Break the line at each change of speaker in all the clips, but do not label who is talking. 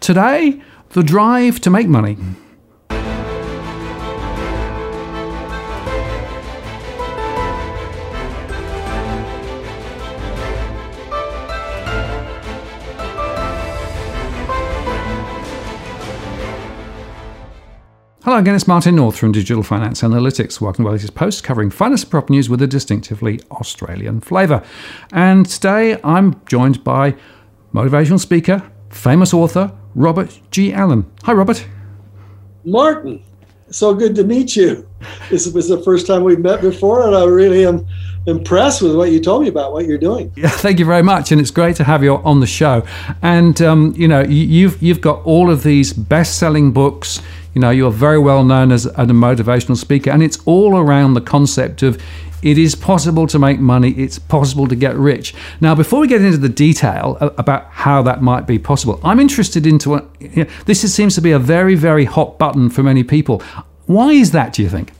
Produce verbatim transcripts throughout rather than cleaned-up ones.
Today, the drive to make money. Hello again, it's Martin North from Digital Finance Analytics. Welcome to the latest post covering finance and property news with a distinctively Australian flavour. And today I'm joined by motivational speaker, famous author, Robert G. Allen. Hi, Robert.
Martin, so good to meet you. This was the first time we've met before, and I really am impressed with what you told me about what you're doing.
Yeah, thank you very much, and it's great to have you on the show. And um, you know, you've you've got all of these best-selling books. You know, you're very well known as a motivational speaker, and it's all around the concept of it is possible to make money, it's possible to get rich. Now, before we get into the detail about how that might be possible, I'm interested into a, you know, this is, seems to be a very, very hot button for many people. Why is that, do you think?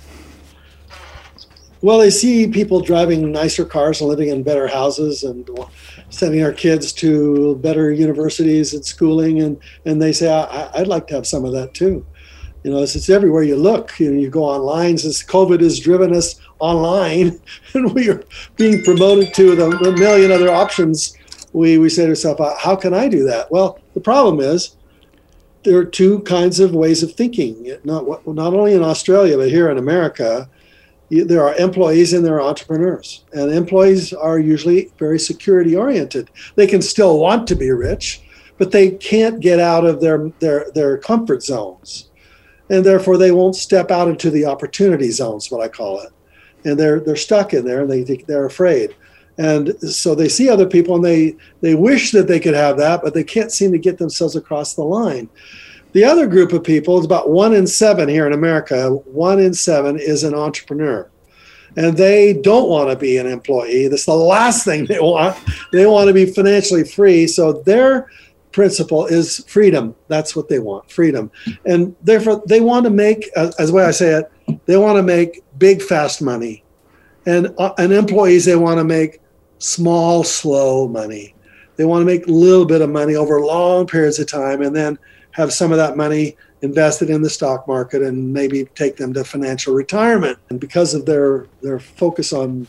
Well, I see people driving nicer cars and living in better houses and sending our kids to better universities and schooling. And, and they say, I, I'd like to have some of that too. You know, it's, it's everywhere you look. You know, you go online, since COVID has driven us online and we are being promoted to the, the million other options. We, we say to ourselves, how can I do that? Well, the problem is there are two kinds of ways of thinking. Not, not only in Australia, but here in America, there are employees and there are entrepreneurs. And employees are usually very security oriented. They can still want to be rich, but they can't get out of their, their, their comfort zones. And therefore they won't step out into the opportunity zones, what I call it. And they're they're stuck in there and they think they're afraid. And so they see other people and they, they wish that they could have that, but they can't seem to get themselves across the line. The other group of people is about one in seven here in America. One in seven is an entrepreneur. And they don't want to be an employee. That's the last thing they want. They want to be financially free. So their principle is freedom. That's what they want, freedom. And therefore they want to make, as the way I say it, they want to make big, fast money. And, uh, and employees, they want to make small, slow money. They want to make a little bit of money over long periods of time and then have some of that money invested in the stock market and maybe take them to financial retirement. And because of their, their focus on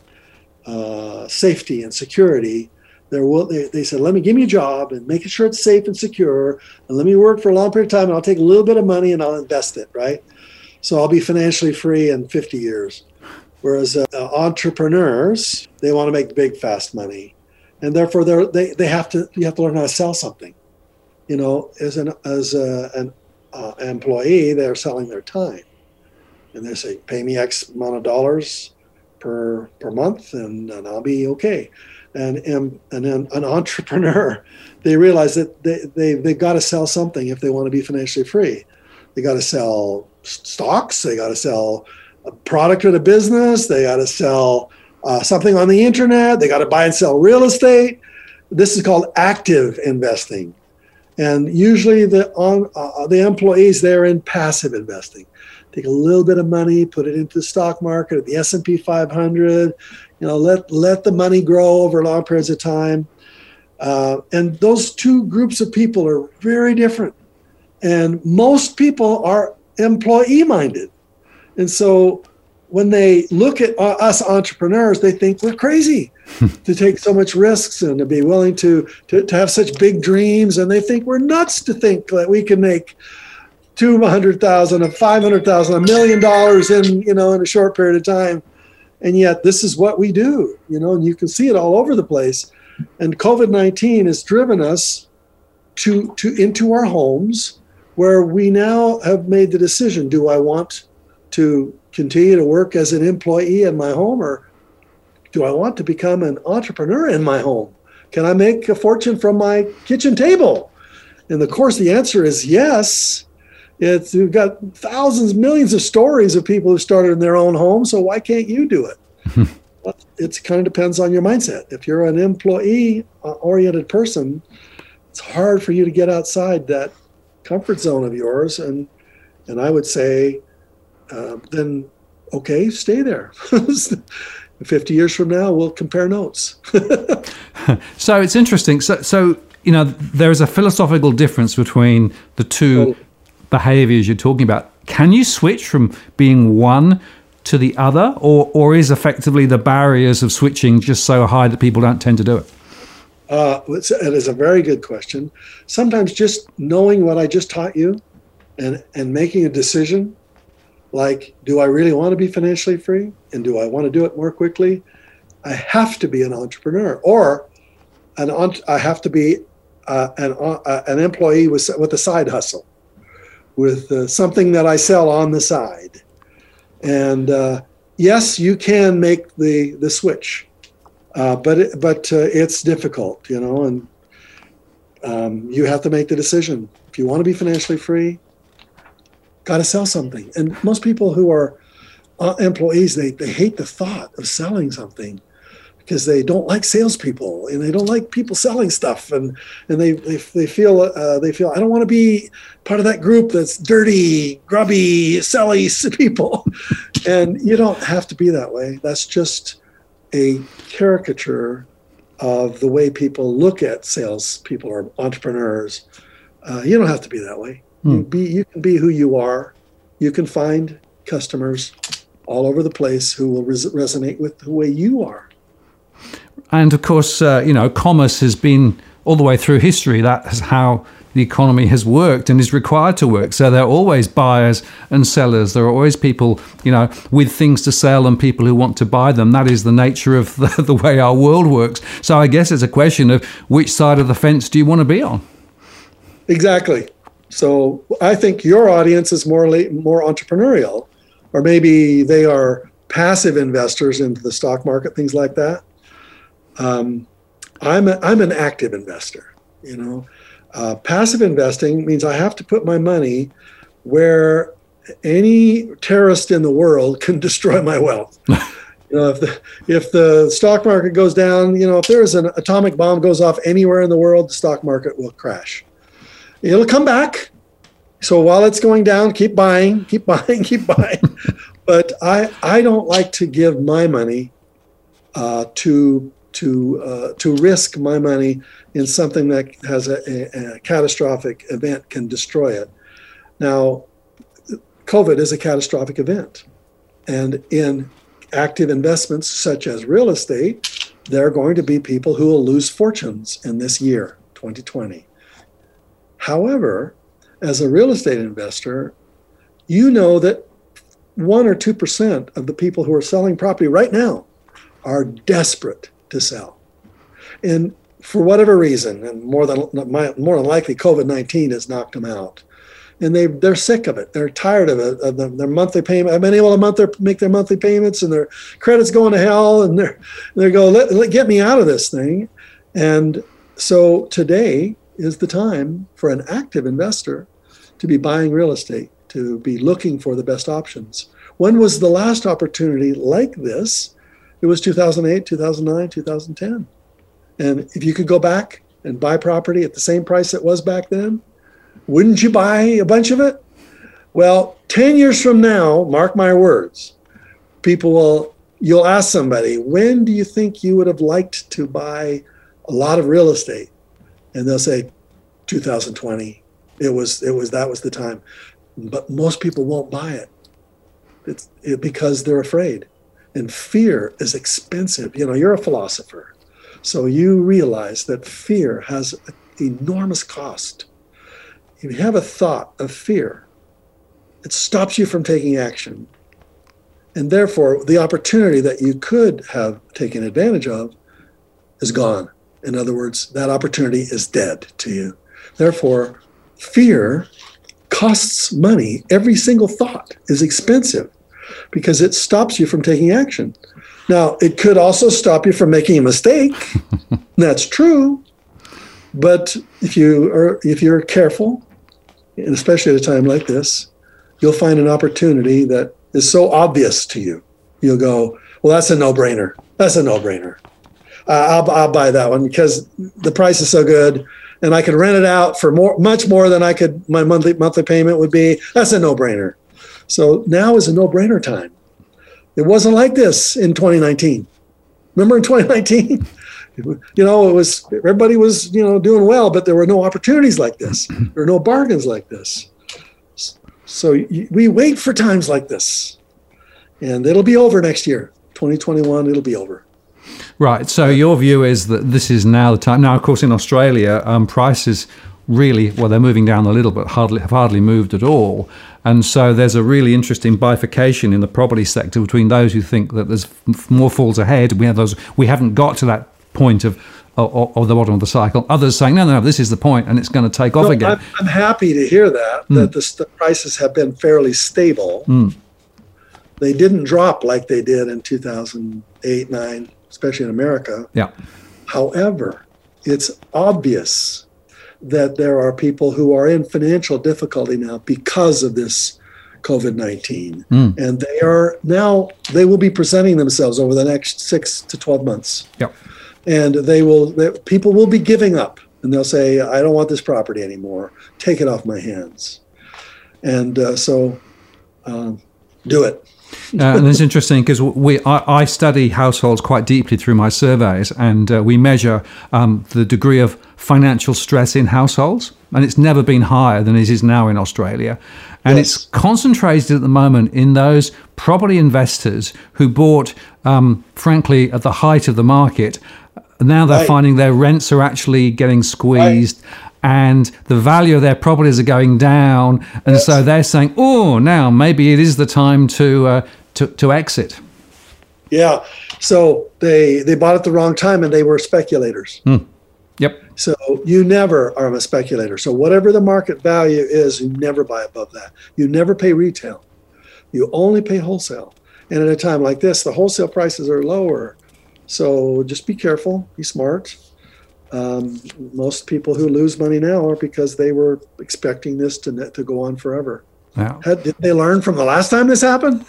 uh, safety and security, they're, they, they said, let me give me a job and make sure it's safe and secure, and let me work for a long period of time, and I'll take a little bit of money and I'll invest it, right? So I'll be financially free in fifty years. Whereas uh, entrepreneurs, they want to make big, fast money. And therefore they're, they, they have to, you have to learn how to sell something. You know, as an as a, an uh, employee, they're selling their time, and they say, "Pay me X amount of dollars per per month, and, and I'll be okay." And and and then an entrepreneur, they realize that they they they've got to sell something if they want to be financially free. They got to sell stocks. They got to sell a product or a business. They got to sell uh, something on the internet. They got to buy and sell real estate. This is called active investing. And usually the on, uh, the employees, they're in passive investing. Take a little bit of money, put it into the stock market, at the S and P five hundred, you know, let, let the money grow over long periods of time. Uh, and those two groups of people are very different. And most people are employee-minded. And so when they look at us entrepreneurs, they think we're crazy to take so much risks and to be willing to, to, to have such big dreams. And they think we're nuts to think that we can make two hundred thousand dollars, five hundred thousand dollars, a million dollars in, you know, in a short period of time. And yet this is what we do, you know, and you can see it all over the place. And COVID nineteen has driven us to, to into our homes, where we now have made the decision, do I want to continue to work as an employee in my home, or do I want to become an entrepreneur in my home? Can I make a fortune from my kitchen table? And of course, the answer is yes. It's, we've got thousands, millions of stories of people who started in their own home, so why can't you do it? Well, it kind of depends on your mindset. If you're an employee-oriented person, it's hard for you to get outside that comfort zone of yours. And and I would say, uh, then, okay, stay there. fifty years from now, we'll compare notes.
So it's interesting. So, so you know, there is a philosophical difference between the two behaviors you're talking about. Can you switch from being one to the other, or or is effectively the barriers of switching just so high that people don't tend to do it?
Uh, it's, it is a very good question. Sometimes just knowing what I just taught you and, and making a decision, like, do I really want to be financially free? And do I want to do it more quickly? I have to be an entrepreneur, or an I have to be uh, an, uh, an employee with, with a side hustle, with uh, something that I sell on the side. And uh, yes, you can make the, the switch. Uh, but it, but uh, it's difficult, you know, and um, you have to make the decision. If you want to be financially free, got to sell something. And most people who are uh, employees, they, they hate the thought of selling something because they don't like salespeople and they don't like people selling stuff. And, and they, they, they feel, uh, they feel, I don't want to be part of that group that's dirty, grubby, selly people. And you don't have to be that way. That's just a caricature of the way people look at sales people or entrepreneurs. Uh, you don't have to be that way. Hmm. You, be, you can be who you are. You can find customers all over the place who will res- resonate with the way you are.
And of course, uh, you know, commerce has been all the way through history. That is how the economy has worked and is required to work. So there are always buyers and sellers. There are always people, you know, with things to sell and people who want to buy them. That is the nature of the, the way our world works. So I guess it's a question of which side of the fence do you want to be on?
Exactly. So I think your audience is more more entrepreneurial, or maybe they are passive investors into the stock market, things like that. Um, I'm a, I'm an active investor, you know. Uh, passive investing means I have to put my money where any terrorist in the world can destroy my wealth. You know, if the if the stock market goes down, you know, if there's an atomic bomb goes off anywhere in the world, the stock market will crash. It'll come back. So while it's going down, keep buying, keep buying, keep buying. But I I don't like to give my money uh, to to uh, to risk my money in something that has a, a, a catastrophic event can destroy it. Now, COVID is a catastrophic event. And in active investments such as real estate, there are going to be people who will lose fortunes in this year, twenty twenty. However, as a real estate investor, you know that one or two percent of the people who are selling property right now are desperate to sell. And for whatever reason, and more than more than likely, COVID nineteen has knocked them out, and they they're sick of it. They're tired of it. Of the, their monthly payment. I've been able to month their, make their monthly payments, and their credit's going to hell. And they're they go, let, let get me out of this thing. And so today is the time for an active investor to be buying real estate, to be looking for the best options. When was the last opportunity like this? It was two thousand eight, two thousand nine, two thousand ten. And if you could go back and buy property at the same price it was back then, wouldn't you buy a bunch of it? Well, ten years from now, mark my words, people will, you'll ask somebody, when do you think you would have liked to buy a lot of real estate? And they'll say, two thousand twenty. It was, it was, that was the time. But most people won't buy it. It's it, because they're afraid. And fear is expensive. You know, you're a philosopher. So you realize that fear has an enormous cost. If you have a thought of fear, it stops you from taking action. And therefore, the opportunity that you could have taken advantage of is gone. In other words, that opportunity is dead to you. Therefore, fear costs money. Every single thought is expensive because it stops you from taking action. Now, it could also stop you from making a mistake. That's true. But if you are, if you're careful, and especially at a time like this, you'll find an opportunity that is so obvious to you. You'll go, well, that's a no-brainer. That's a no-brainer. Uh, I'll, I'll buy that one because the price is so good, and I could rent it out for more, much more than I could. My monthly monthly payment would be. That's a no-brainer. So now is a no-brainer time. It wasn't like this in twenty nineteen. Remember in twenty nineteen, You know, it was everybody was, you know, doing well, but there were no opportunities like this. There were no bargains like this. So we wait for times like this, and it'll be over next year. twenty twenty-one, it'll be over.
Right. So your view is that this is now the time. Now, of course, in Australia, um, prices really, well, they're moving down a little, but hardly have hardly moved at all. And so there's a really interesting bifurcation in the property sector between those who think that there's f- more falls ahead. We have those. We haven't got to that point of of, of the bottom of the cycle. Others saying, no, no, no, this is the point, and it's going to take off
no,
again.
I'm, I'm happy to hear that, mm. that the, the prices have been fairly stable. Mm. They didn't drop like they did in two thousand eight, nine, especially in America.
Yeah.
However, it's obvious that there are people who are in financial difficulty now because of this COVID nineteen. Mm. And they are now, they will be presenting themselves over the next six to twelve months.
Yep.
And they will, they, people will be giving up, and they'll say, I don't want this property anymore. Take it off my hands. And uh, so um, do it.
uh, and it's interesting because we I, I study households quite deeply through my surveys, and uh, we measure um, the degree of financial stress in households, and it's never been higher than it is now in Australia. And yes. It's concentrated at the moment in those property investors who bought, um, frankly, at the height of the market. Now they're right. finding their rents are actually getting squeezed. Right. And the value of their properties are going down, and yes. so they're saying, "Oh, now maybe it is the time to uh, to, to exit."
Yeah. So they they bought at the wrong time, and they were speculators.
Mm. Yep.
So you never are a speculator. So whatever the market value is, you never buy above that. You never pay retail. You only pay wholesale. And at a time like this, the wholesale prices are lower. So just be careful. Be smart. Um, most people who lose money now are because they were expecting this to to go on forever.
Yeah.
Had, did they learn from the last time this happened?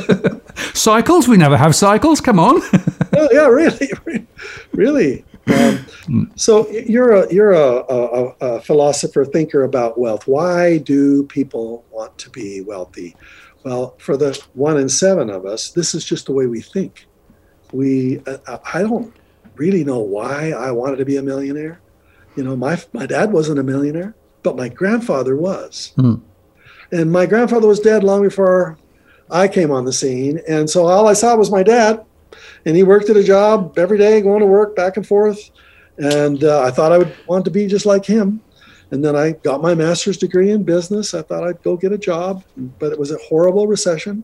Cycles? We never have cycles. Come on.
Oh, yeah, really, really. Um, so you're a you're a, a, a philosopher thinker about wealth. Why do people want to be wealthy? Well, for the one in seven of us, this is just the way we think. We uh, I don't. really know why I wanted to be a millionaire. You know, my my dad wasn't a millionaire, but my grandfather was. Mm. And my grandfather was dead long before I came on the scene. And so all I saw was my dad, and he worked at a job every day, going to work back and forth. And uh, I thought I would want to be just like him. And then I got my master's degree in business. I thought I'd go get a job, but it was a horrible recession,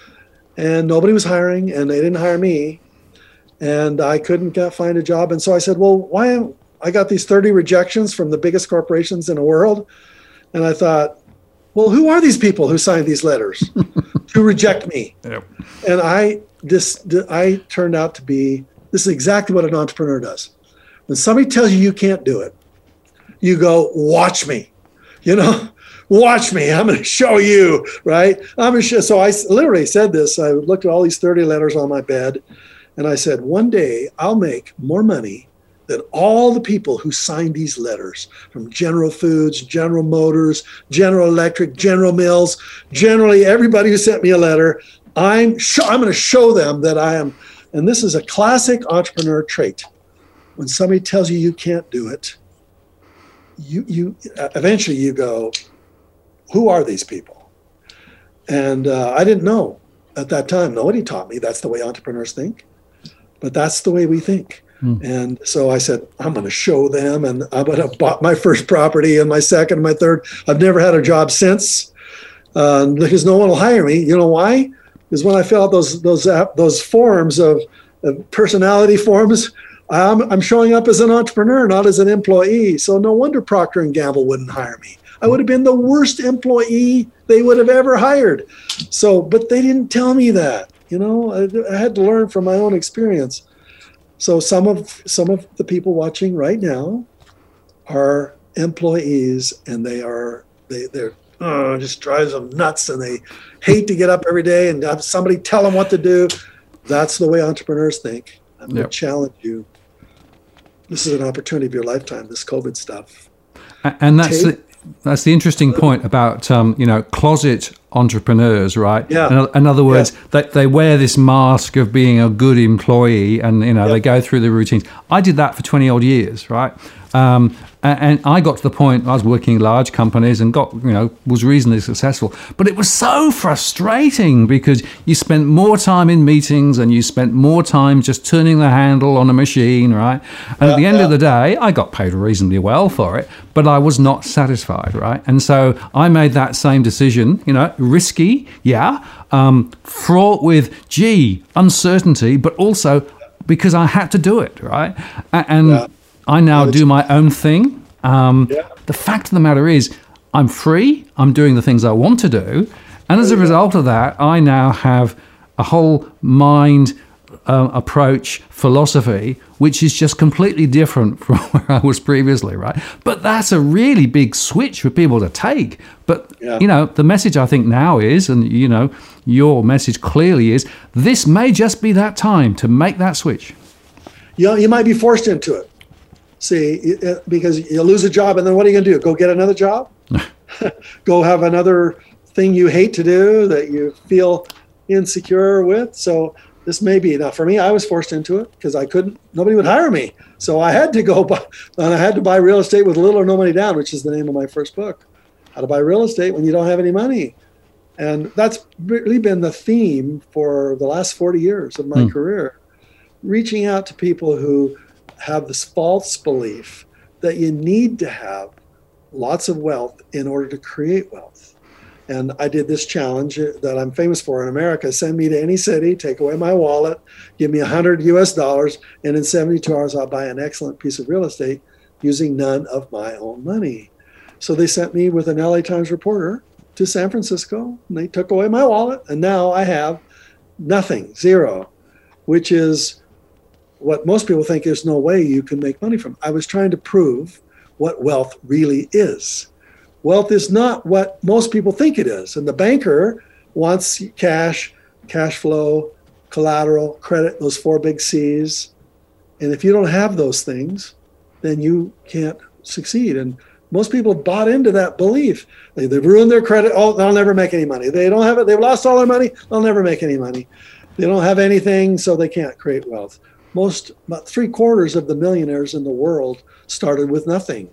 and nobody was hiring, and they didn't hire me. And I couldn't get, find a job. And so I said, well, why am, I got these thirty rejections from the biggest corporations in the world. And I thought, well, who are these people who signed these letters to reject me? Yep. And I this I turned out to be, this is exactly what an entrepreneur does. When somebody tells you you can't do it, you go, watch me, you know, watch me. I'm going to show you, right? I'm going to show. So I literally said this. I looked at all these thirty letters on my bed. And I said, one day I'll make more money than all the people who signed these letters from General Foods, General Motors, General Electric, General Mills, generally everybody who sent me a letter. I'm sh- I'm going to show them that I am. And this is a classic entrepreneur trait. When somebody tells you you can't do it, you you eventually you go, who are these people? And uh, I didn't know at that time. Nobody taught me that's the way entrepreneurs think. But that's the way we think. Mm. And so I said, I'm going to show them. And I'm going to bought my first property and my second and my third. I've never had a job since uh, because no one will hire me. You know why? Because when I fill out those those those forms of, of personality forms, I'm, I'm showing up as an entrepreneur, not as an employee. So no wonder Procter and Gamble wouldn't hire me. I would have been the worst employee they would have ever hired. So, but they didn't tell me that. You know, I, I had to learn from my own experience. So some of some of the people watching right now are employees, and they are they they're oh, just drives them nuts, and they hate to get up every day and have somebody tell them what to do. That's the way entrepreneurs think. I'm going to challenge you. This is an opportunity of your lifetime. This COVID stuff,
and that's Take, the, that's the interesting point about um, you know closet entrepreneurs, right?
Yeah.
In, in other words,
yeah.
they, they wear this mask of being a good employee, and you know
yeah.
they go through the routines. I did that for twenty odd years, right? Um, and, and I got to the point I was working in large companies and got, you know, was reasonably successful. But it was so frustrating because you spent more time in meetings and you spent more time just turning the handle on a machine, right? And
yeah,
at the end
yeah.
of the day, I got paid reasonably well for it, but I was not satisfied, right? And so I made that same decision, you know, risky, yeah, um, fraught with, gee, uncertainty, but also because I had to do it, right? And
yeah.
I now do my own thing. Um,
yeah.
The fact of the matter is, I'm free. I'm doing the things I want to do. And as a result of that, I now have a whole mind uh, approach philosophy, which is just completely different from where I was previously, right? But that's a really big switch for people to take. But,
yeah.
you know, the message I think now is, and, you know, your message clearly is, this may just be that time to make that switch.
You know, you might be forced into it. See, because you lose a job, and then what are you going to do? Go get another job? Go have another thing you hate to do that you feel insecure with? So this may be. Now, for me, I was forced into it because I couldn't, nobody would hire me. So I had to go buy, and I had to buy real estate with little or no money down, which is the name of my first book. How to buy real estate when you don't have any money. And that's really been the theme for the last forty years of my mm. career. Reaching out to people who have this false belief that you need to have lots of wealth in order to create wealth. And I did this challenge that I'm famous for in America. Send me to any city, take away my wallet, give me one hundred U S dollars, and in seventy-two hours, I'll buy an excellent piece of real estate using none of my own money. So they sent me with an L A Times reporter to San Francisco, and they took away my wallet, and now I have nothing, zero, which is what most people think there's no way you can make money from. I was trying to prove what wealth really is. Wealth is not what most people think it is. And the banker wants cash, cash flow, collateral, credit, those four big C's. And if you don't have those things, then you can't succeed. And most people bought into that belief. They, they've ruined their credit. Oh, they'll never make any money. They don't have it. They've lost all their money. They'll never make any money. They don't have anything, so they can't create wealth. Most, about three quarters of the millionaires in the world started with nothing.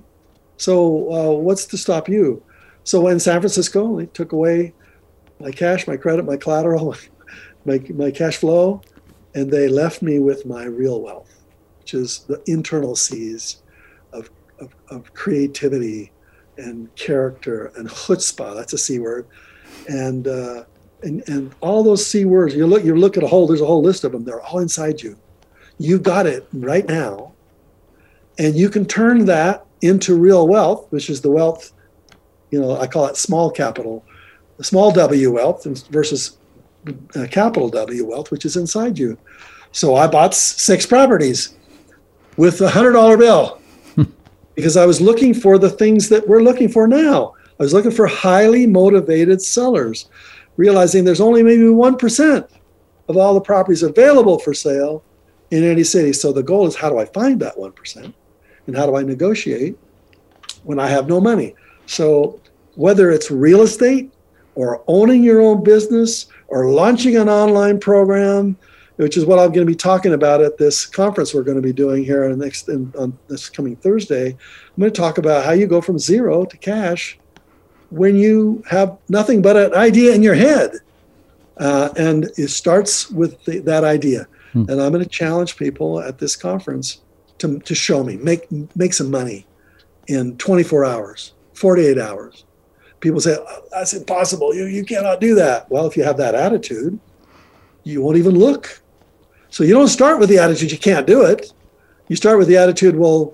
So uh, what's to stop you? So in San Francisco, they took away my cash, my credit, my collateral, my, my cash flow, and they left me with my real wealth, which is the internal C's of, of, of creativity and character and chutzpah. That's a C word. And, uh, and, and all those C words, you look, you look at a whole, there's a whole list of them. They're all inside you. You've got it right now, and you can turn that into real wealth, which is the wealth, you know, I call it small capital, the small W wealth versus uh, capital W wealth, which is inside you. So I bought six properties with a one hundred dollar bill because I was looking for the things that we're looking for now. I was looking for highly motivated sellers, realizing there's only maybe one percent of all the properties available for sale in any city. So the goal is, how do I find that one percent? And how do I negotiate when I have no money? So whether it's real estate or owning your own business or launching an online program, which is what I'm going to be talking about at this conference we're going to be doing here on, next, on this coming Thursday, I'm going to talk about how you go from zero to cash when you have nothing but an idea in your head. Uh, and it starts with the, that idea. Hmm. And I'm going to challenge people at this conference to, to show me, make make some money in twenty-four hours, forty-eight hours. People say, oh, that's impossible. You, you cannot do that. Well, if you have that attitude, you won't even look. So you don't start with the attitude, you can't do it. You start with the attitude, well,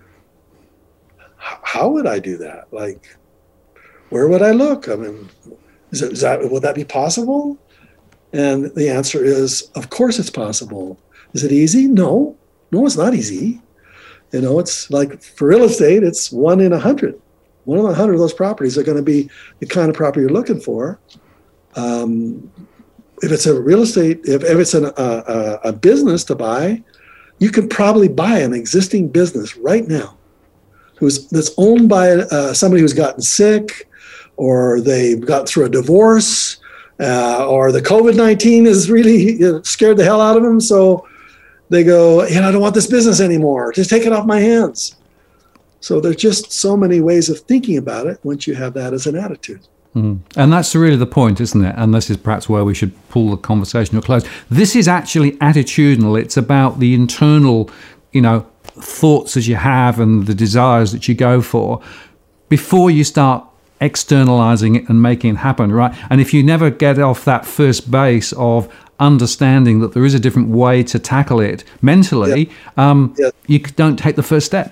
how would I do that? Like, where would I look? I mean, is, it, is that, would that be possible? And the answer is, of course it's possible. Is it easy? No, no, it's not easy. You know, it's like for real estate, it's one in a hundred. One in a hundred of those properties are going to be the kind of property you're looking for. Um, if it's a real estate, if, if it's an, a, a business to buy, you could probably buy an existing business right now who's that's owned by uh, somebody who's gotten sick, or they got through a divorce, uh, or the COVID nineteen has really you know, scared the hell out of them. So they go, you know, I don't want this business anymore. Just take it off my hands. So there's just so many ways of thinking about it once you have that as an attitude.
Mm. And that's really the point, isn't it? And this is perhaps where we should pull the conversation to a close. This is actually attitudinal. It's about the internal, you know, thoughts that you have and the desires that you go for before you start externalizing it and making it happen, right? And if you never get off that first base of understanding that there is a different way to tackle it mentally, yeah. Um, yeah. you don't take the first step.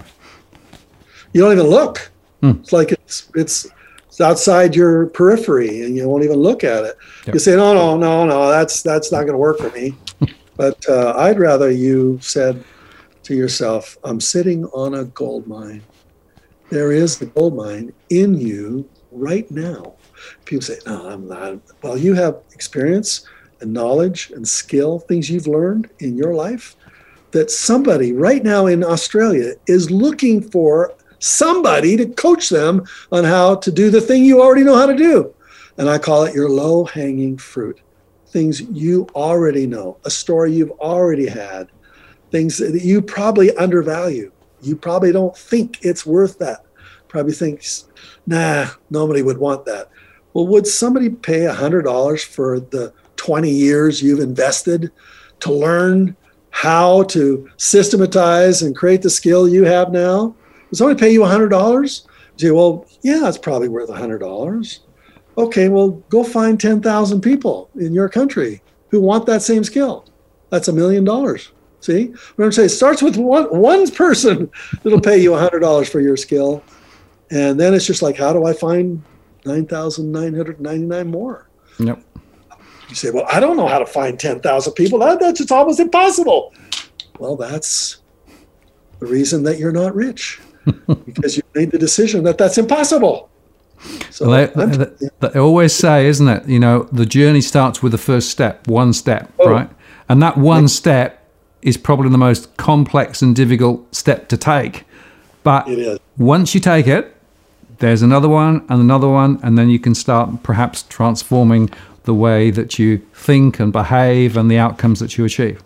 You don't even look. Mm. It's like it's it's it's outside your periphery, and you won't even look at it. Yep. You say, no, no, no, no, that's that's not going to work for me. But uh, I'd rather you said to yourself, I'm sitting on a gold mine. There is a gold mine in you right now. People say, no, I'm not. Well, you have experience and knowledge and skill, things you've learned in your life, that somebody right now in Australia is looking for somebody to coach them on how to do the thing you already know how to do. And I call it your low-hanging fruit. Things you already know, a story you've already had, things that you probably undervalue. You probably don't think it's worth that. Probably thinks, nah, nobody would want that. Well, would somebody pay one hundred dollars for the twenty years you've invested to learn how to systematize and create the skill you have now? Would somebody pay you one hundred dollars? You say, well, yeah, it's probably worth one hundred dollars. Okay, well, go find ten thousand people in your country who want that same skill. That's a million dollars. See? What I'm saying, it starts with one, one person that'll pay you one hundred dollars for your skill. And then it's just like, how do I find nine thousand nine hundred ninety-nine more?
Yep.
You say, well, I don't know how to find ten thousand people. That, that's just almost impossible. Well, that's the reason that you're not rich, because you made the decision that that's impossible. So
well, they, they, they always say, isn't it, you know, the journey starts with the first step, one step, oh. right? And that one yeah. step is probably the most complex and difficult step to take. But
it is.
Once you take it, there's another one and another one, and then you can start perhaps transforming the way that you think and behave and the outcomes that you achieve.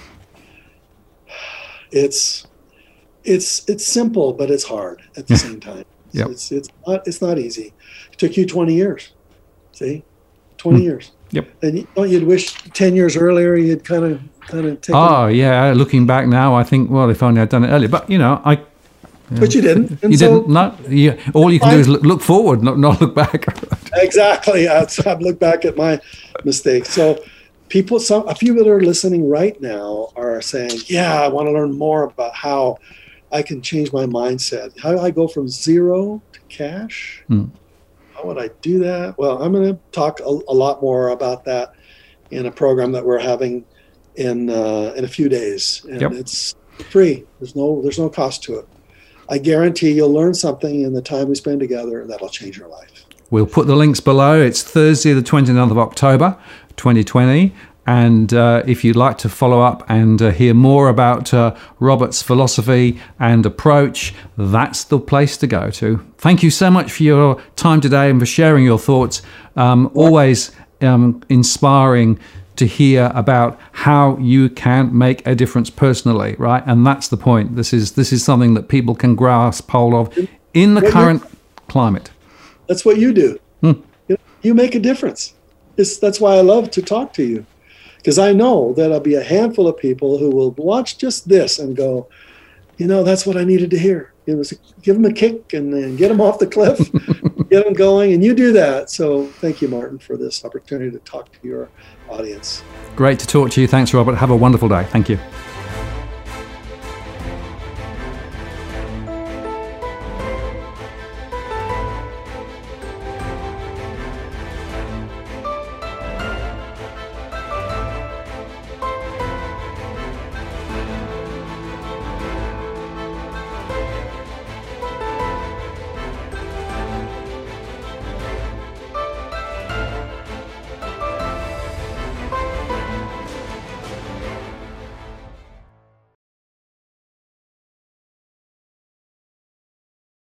It's it's it's simple, but it's hard at the same time.
Yep.
It's it's not it's not easy. It took you twenty years. See, twenty mm. years.
Yep.
And you, don't you'd wish ten years earlier you'd kind of kind of taken.
Oh yeah, looking back now, I think, well, if only I'd done it earlier. But you know, I.
But you didn't.
And you so, didn't. No. You, all you can do is look, look forward, not not look back.
Exactly. I've looked back at my mistakes. So, people, some a few that are listening right now are saying, "Yeah, I want to learn more about how I can change my mindset. How do I go from zero to cash? Hmm. How would I do that?" Well, I'm going to talk a, a lot more about that in a program that we're having in uh, in a few days, and yep. it's free. There's no there's no cost to it. I guarantee you'll learn something in the time we spend together that'll change your life.
We'll put the links below. It's Thursday, the twenty-ninth of October, twenty twenty. And uh, if you'd like to follow up and uh, hear more about uh, Robert's philosophy and approach, that's the place to go to. Thank you so much for your time today and for sharing your thoughts. Um, always um, inspiring to hear about how you can make a difference personally, right? And that's the point. This is this is something that people can grasp hold of in the current climate.
That's what you do.
Hmm.
You know, you make a difference. It's, that's why I love to talk to you, because I know that there'll be a handful of people who will watch just this and go, you know, that's what I needed to hear. It was give them a kick and then get them off the cliff, get them going, and you do that. So thank you, Martin, for this opportunity to talk to your audience.
Great to talk to you. Thanks, Robert. Have a wonderful day. Thank you.